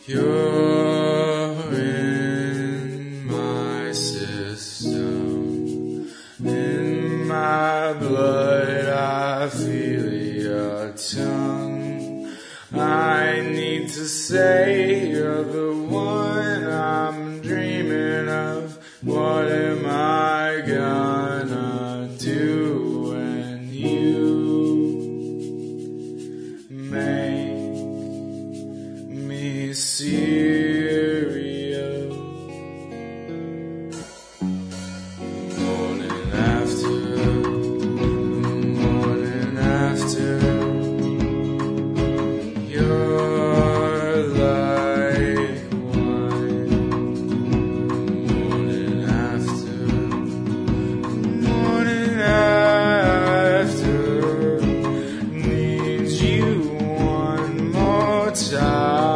You're in my system, in my blood I feel your tongue. I need to say you're the one I'm dreaming of. What am I gonna do when you make me serious? Morning after, you're like wine. Morning after, need you one more time.